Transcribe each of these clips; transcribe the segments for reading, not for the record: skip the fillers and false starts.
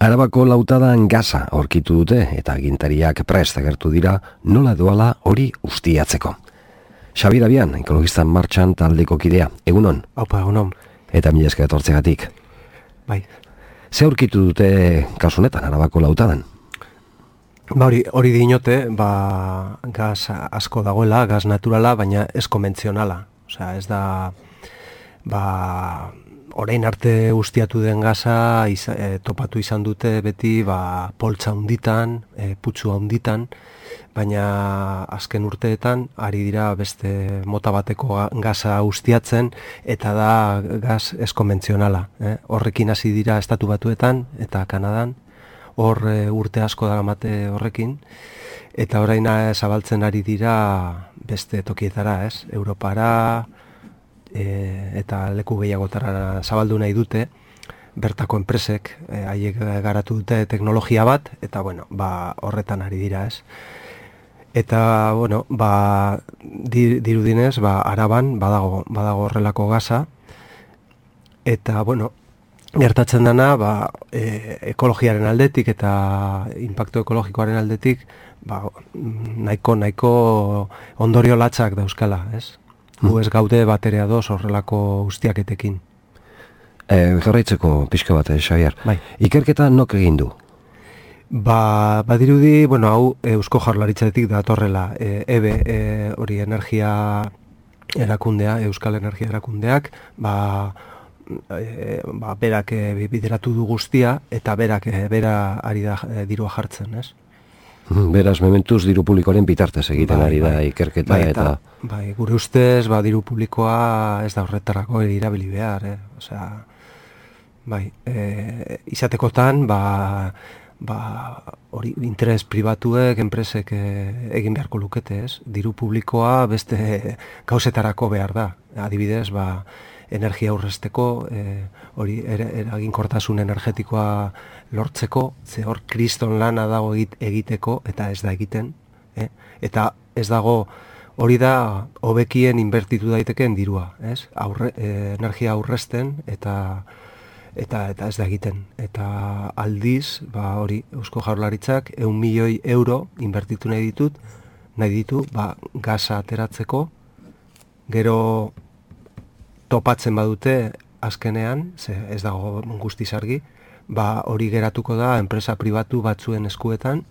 Arabako lautadan gaza aurkitu dute eta agintariak prest agertu dira nola doala hori ustiatzeko. Xabier Abian, Ekologistan Martxan taldeko kidea. Egunon? Aupa, egunon. Eta mila esker etortzegatik. Bai. Ze aurkitu dute kasunetan Arabako lautadan? Hori dinote, gas asko dagoela, gas naturala, baina ez konbentzionala. Osea, ez da, orain arte ustiatu den gaza topatu izan dute beti poltsa hunditan, putzu hunditan, baina azken urteetan ari dira beste mota bateko gaza ustiatzen eta da gas ez konbentzionala. Horrekin hasi dira Estatu Batuetan eta Kanadan, hor urte asko daramate horrekin, eta orain zabaltzen ari dira beste tokietara, Europara, eta leku gehiagotara zabaldu nahi dute, bertako enpresek, haiek garatu dute teknologia bat, eta horretan ari dira, Eta, dirudinez, Araban badago horrelako gaza, eta, gertatzen dena, ekologiaren aldetik eta inpaktu ekologikoaren aldetik, nahiko ondorio latzak dauzkala, Gu ez gaude batere ados horrelako ustiaketekin. Jarraitzeko pixka bat, Xabier. Bai. Ikerketa nok egin du? Badirudi, hau Eusko Jaurlaritzatik datorrela, EBE, hori energia erakundea, Euskal Energia Erakundeak, berak bideratu du guztia, eta bera ari da dirua jartzen, Beraz, mementuz, diru publikoaren bitartez egiten ari da ikerketa eta... Gure ustez, diru publikoa ez da horretarako erabili behar, Osea, izatekotan, hori interes pribatuek, enpresek egin beharko lukete, Diru publikoa beste gauzetarako behar da. Adibidez, energia aurrezteko, hori eraginkortasun energetikoa lortzeko, ze hor kriston lana dago egiteko, eta ez da egiten, eta ez dago, hori da hobekien inbertitu daitekeen dirua, energia aurrezten, eta ez da egiten. Eta aldiz, hori Eusko Jaurlaritzak 100 milioi euro inbertitu nahi ditu, gaza ateratzeko, gero topatzen badute azkenean, ez dago guztiz argi, hori geratuko da enpresa pribatu batzuen eskuetan,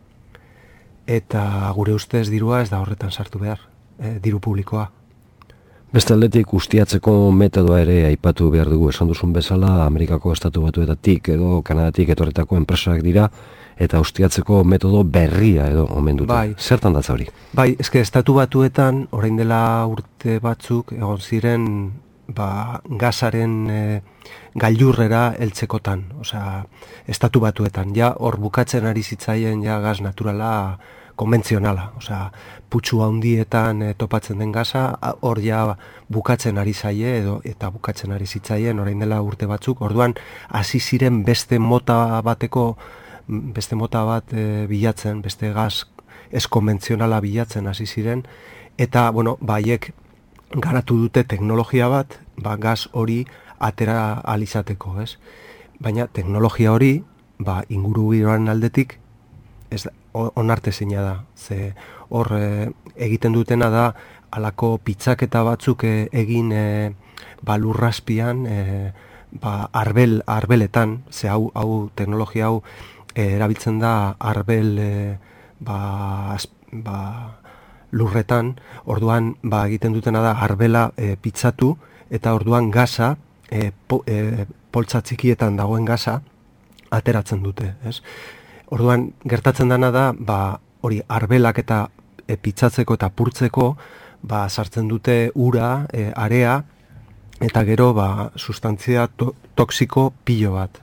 eta gure ustez dirua ez da horretan sartu behar, diru publikoa. Beste aldetik ustiatzeko metodoa ere aipatu behar dugu, esan duzun bezala, Amerikako Estatu Batuetatik edo Kanadatik etorretako enpresak dira, eta ustiatzeko metodo berria edo omen dute. Zertan datza hori? Estatu Batuetan, orain dela urte batzuk, egon ziren gazaren gailurrera heltzekotan, osea, Estatu Batuetan, hor bukatzen ari zitzaien gaz naturala konbentzionala, osea, putzu handietan topatzen den gaza, hor bukatzen ari zaie eta bukatzen ari zitzaien orain dela urte batzuk, orduan hasi ziren beste mota bat bilatzen, beste gaz ez konbentzionala bilatzen hasi ziren, eta, haiek garatu dute teknologia bat, gaz hori atera alizateko, Baina teknologia hori, ingurugiroaren aldetik, onartezina da. Ze hor egiten dutena da, halako pitzaketa batzuk egin lurrazpian, arbeletan, ze hau teknologia hau erabiltzen da arbel lurretan, orduan egiten dutena da arbela pitzatu, eta orduan gaza, poltsa txikietan dagoen gaza, ateratzen dute, Orduan, gertatzen dena da, hori arbelak eta pitzatzeko eta purtzeko, sartzen dute ura, area, eta gero, sustantzia toksiko pilo bat,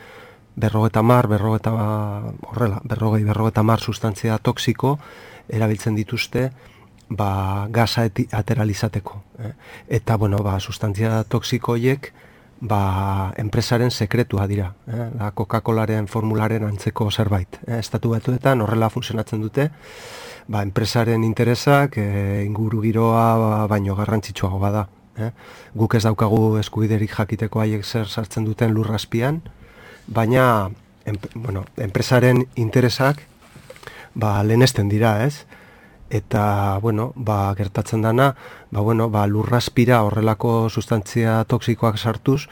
50 sustantzia toksiko erabiltzen dituzte, gaza ateralizateko. Eta, sustantzia toksikoiek, enpresaren sekretua dira. Coca-Colaren formularen antzeko zerbait. Estatu Batuetan horrela funtzionatzen dute, enpresaren interesak ingurugiroa baino garrantzitsuago bada. Guk ez daukagu eskubiderik jakiteko haiek zer sartzen duten lurrazpian, baina enpresaren interesak lehenesten dira, ez? Eta, gertatzen dana, lurrazpira horrelako sustantzia toksikoak sartuz,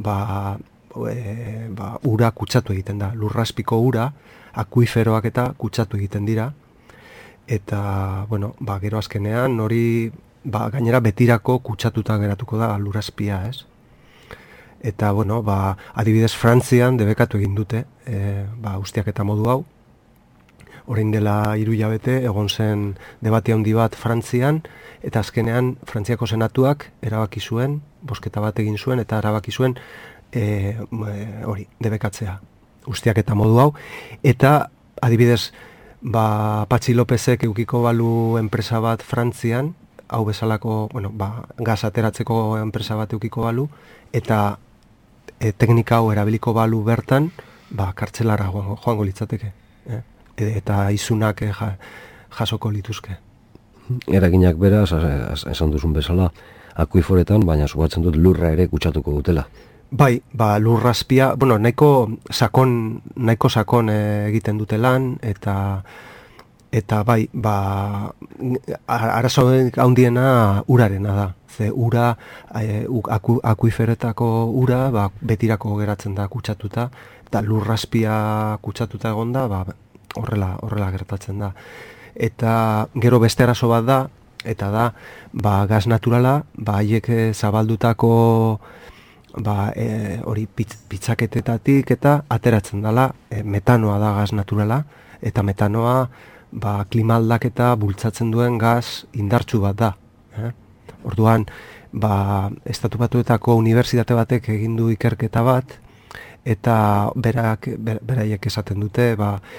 ura kutsatu egiten da. Lurrazpiko ura, akuiferoak eta kutsatu egiten dira. Eta, gero azkenean, hori, gainera betirako kutsatuta geratuko da lurrazpia, ez? Eta, adibidez Frantzian debekatu egin dute, ustiak eta modu hau. Orain dela 3 hilabete egon zen debate handi bat Frantzian, eta azkenean Frantziako senatuak erabaki zuen, bozketa bat egin zuen, eta erabaki zuen debekatzea, ustiak eta modu hau. Eta adibidez, Patxi Lopezek eukiko balu enpresa bat Frantzian, hau bezalako, gaz ateratzeko enpresa bat eukiko balu, eta teknika hau erabiliko balu bertan, kartzelara joango litzateke. Eta izunak jasoko lituzke. Eraginak beraz, esan duzun bezala, akuiforetan, baina subatzen dut lurra ere kutsatuko dutela. Bai, lurrazpia, nahiko sakon egiten dute lan, eta bai, arazo handiena urarena da. Ze ura, akuiferetako ura, betirako geratzen da kutsatuta, eta lurrazpia kutsatuta egonda, horrela gertatzen da. Eta gero beste arazo bat da, eta da, gaz naturala, haiek zabaldutako hori pitzaketetatik eta ateratzen dela, metanoa da gaz naturala, eta metanoa klima aldaketa bultzatzen duen gaz indartsu bat da. Orduan, Estatu Batuetako unibertsitate batek egin du ikerketa bat, eta beraiek esaten dute,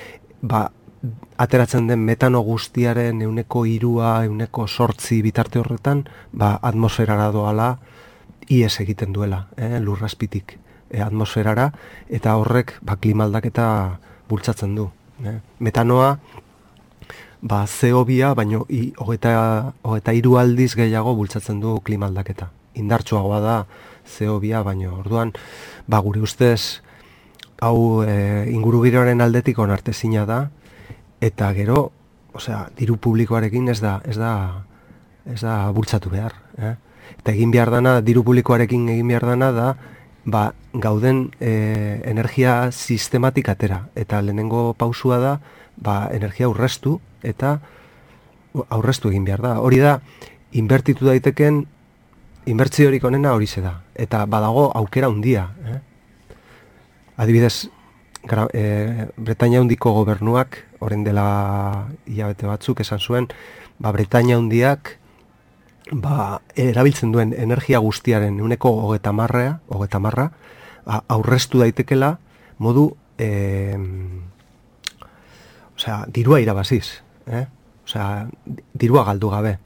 ateratzen den metano guztiaren 3%, 8% bitarte horretan, atmosferara doala ies egiten duela, lurrazpitik atmosferara, eta horrek klima aldaketa bultzatzen du. Metanoa, CO2, baino 23 aldiz gehiago bultzatzen du klima aldaketa. Indartsuagoa da CO2, baino orduan, gure ustez, hau ingurugiroaren aldetik onartezina da, eta gero, diru publikoarekin ez da bultzatu behar. Eta egin behar dana, diru publikoarekin egin behar dana da, gauden energia sistematik atera. Eta lehenengo pausua da, energia aurreztu, eta aurreztu egin behar da. Hori da, inbertitu daiteken, inbertziorik onena hori ze da. Eta badago aukera handia. Adibidez, Bretainia handiko gobernuak, orain dela hilabete batzuk esan zuen, Bretainia handiak erabiltzen duen energia guztiaren 30% aurreztu daitekela modu dirua irabaziz, dirua galdu gabe.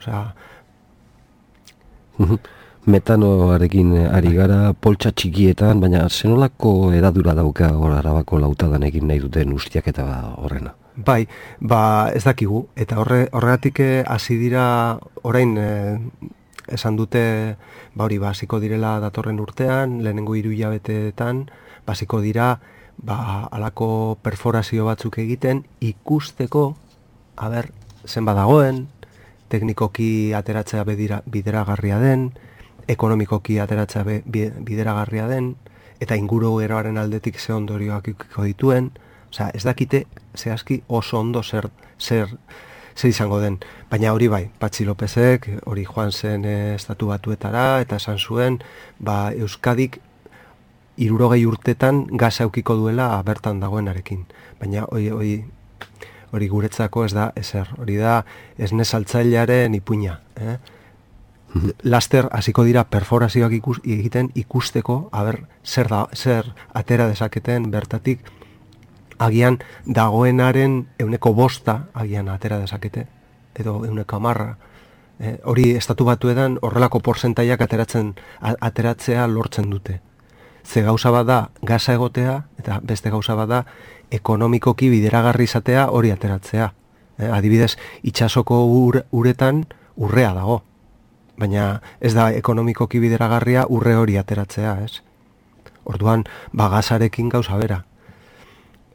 Metanoarekin ari gara poltsa txikietan, baina zenolako edadura dauka Arabako lautadan egin nahi duten ustiak eta horrena? Bai, ez dakigu, eta horregatik hasi dira orain esan dute, hasiko direla datorren urtean, lehenengo 3 hilabeteetan, hasiko dira, halako perforazio batzuk egiten, ikusteko, zenbat dagoen, teknikoki ateratzea bideragarria den, ekonomikoki ateratzea bideragarria den, eta inguru geroaren aldetik ze ondorioak ikiko dituen, ez dakite zehazki oso ondo zer izango den. Baina hori bai, Patxi Lopezek hori joan zen Estatu Batuetara, eta esan zuen, Euskadik 60 urtetan gaza eukiko duela bertan dagoenarekin. Baina hori guretzako ez da ezer, hori da esne saltzailearen ipuina. Laster hasiko dira perforazioak egiten ikusteko, zer atera dezaketen bertatik, agian dagoenaren 5% agian atera dezakete, edo 10%. Hori Estatu Batuetan horrelako portzentaiak ateratzea lortzen dute. Ze gauza bat da gaza egotea, eta beste gauza bat da ekonomikoki bideragarri izatea hori ateratzea. Adibidez, itsasoko uretan urrea dago, baina ez da ekonomikoki bideragarria urre hori ateratzea, ez? Orduan, gazarekin gauza bera.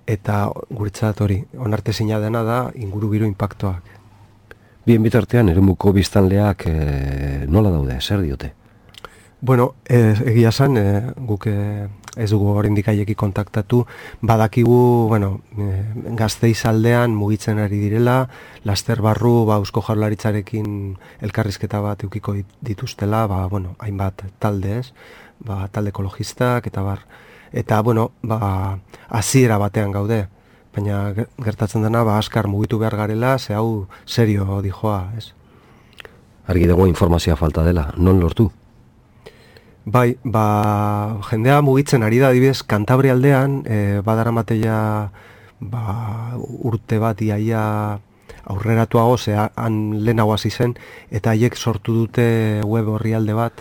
eta guretzat hori, onartezina dena da ingurugiro inpaktuak. Bien bitartean, eremuko biztanleak nola daude, zer diote? Bueno, egia esan, guk ez dugu oraindik haieki kontaktatu, badakigu, bueno, Gasteiz aldean mugitzen ari direla, laster barru, Eusko Jaurlaritzarekin elkarrizketa bat eukiko dituztela, bueno, hainbat talde ez, talde ekologistak, eta bar. Eta, bueno, hasiera batean gaude, baina gertatzen dena, askar mugitu behar garela, ze hau serio dijoa, ez? Argi dago informazioa falta dela, non lortu? Bai, jendea mugitzen ari da, adibidez, Kantabria aldean, badaramateia urte bat iaia aurreratuago, han lehenago hasi zen, eta haiek sortu dute web orrialde bat,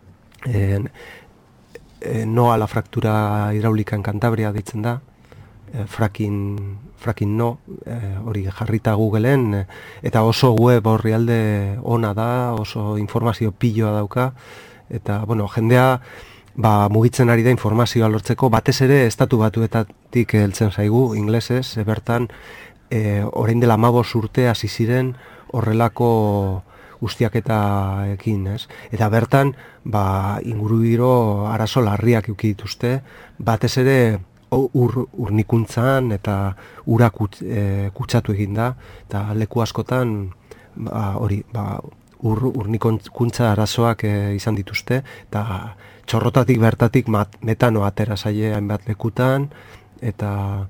no a la fractura hidráulica en Cantabria ditzen da, fracking no, hori jarrita Googleen, eta oso web orrialde ona da, oso informazio piloa dauka, eta, bueno, jendea mugitzen ari da informazioa lortzeko, batez ere estatu batuetatik heltzen zaigu, inglesez, bertan, orain dela 15 urte hasi ziren horrelako ustiaketaekin, ez? Eta bertan, ingurugiro arazo larriak eduki dituzte, batez ere urnikuntzan eta ura kutsatu egin da, eta leku askotan, urnikuntza arazoak izan dituzte, eta txorrotatik bertatik metano atera zaie hainbat lekutan, eta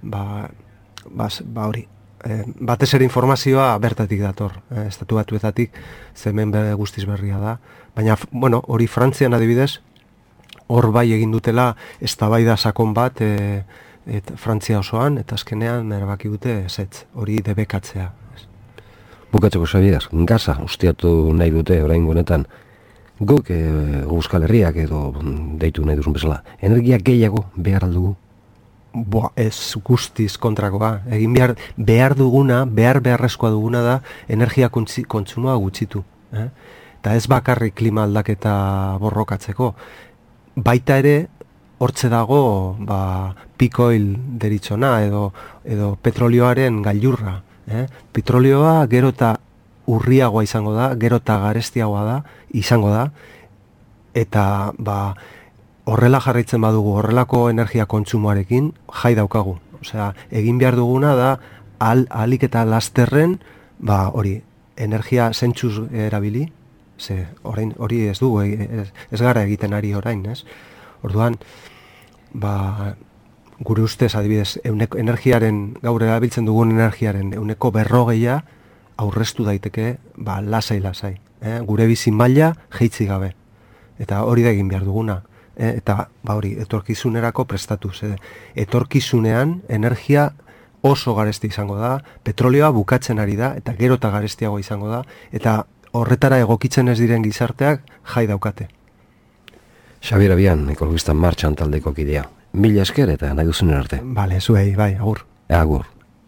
hori, batez ere informazioa bertatik dator, estatu batuetatik zemen guztiz berria da, baina, bueno, hori Frantzian adibidez, hor bai egin dutela eztabaida sakon bat Frantzia osoan, eta azkenean erabaki dute ezetz, hori debekatzea. Bukatzeko, Xabier, gaza ustiatu nahi dute oraingo honetan. Guk Euskal Herriak edo deitu nahi duzun bezala, energia gehiago behar aldugu? Ez guztiz kontrakoa. Egin behar duguna, beharrezkoa duguna da energia kontsumoa gutxitu. Eta ez bakarrik klima aldaketa borrokatzeko. Baita ere, hortze dago peak oil deritzona edo petrolioaren gailurra. Petrolioa gero eta urriagoa izango da, gero eta garestiagoa izango da, eta horrela jarraitzen badugu, horrelako energia kontsumoarekin jai daukagu. Osea, egin behar duguna da, ahalik eta lasterren, hori, energia zentzuz erabili, ze hori ez dugu, ez gara egiten ari orain, ez? Orduan, gure ustez, adibidez, gaur erabiltzen dugun energiaren 40% aurreztu daiteke, lasai. Gure bizi maila jeitzi gabe. Eta hori da egin behar duguna. Eta, hori, etorkizunerako prestatu. Etorkizunean, energia oso garesti izango da, petrolioa bukatzen ari da, eta gero eta garestiago izango da, eta horretara egokitzen ez diren gizarteak jai daukate. Xabier Abian, Ekologista Martxan taldeko kidea. Mila esker eta nahi duzunen arte. Bale, zuei, bai, agur. Agur.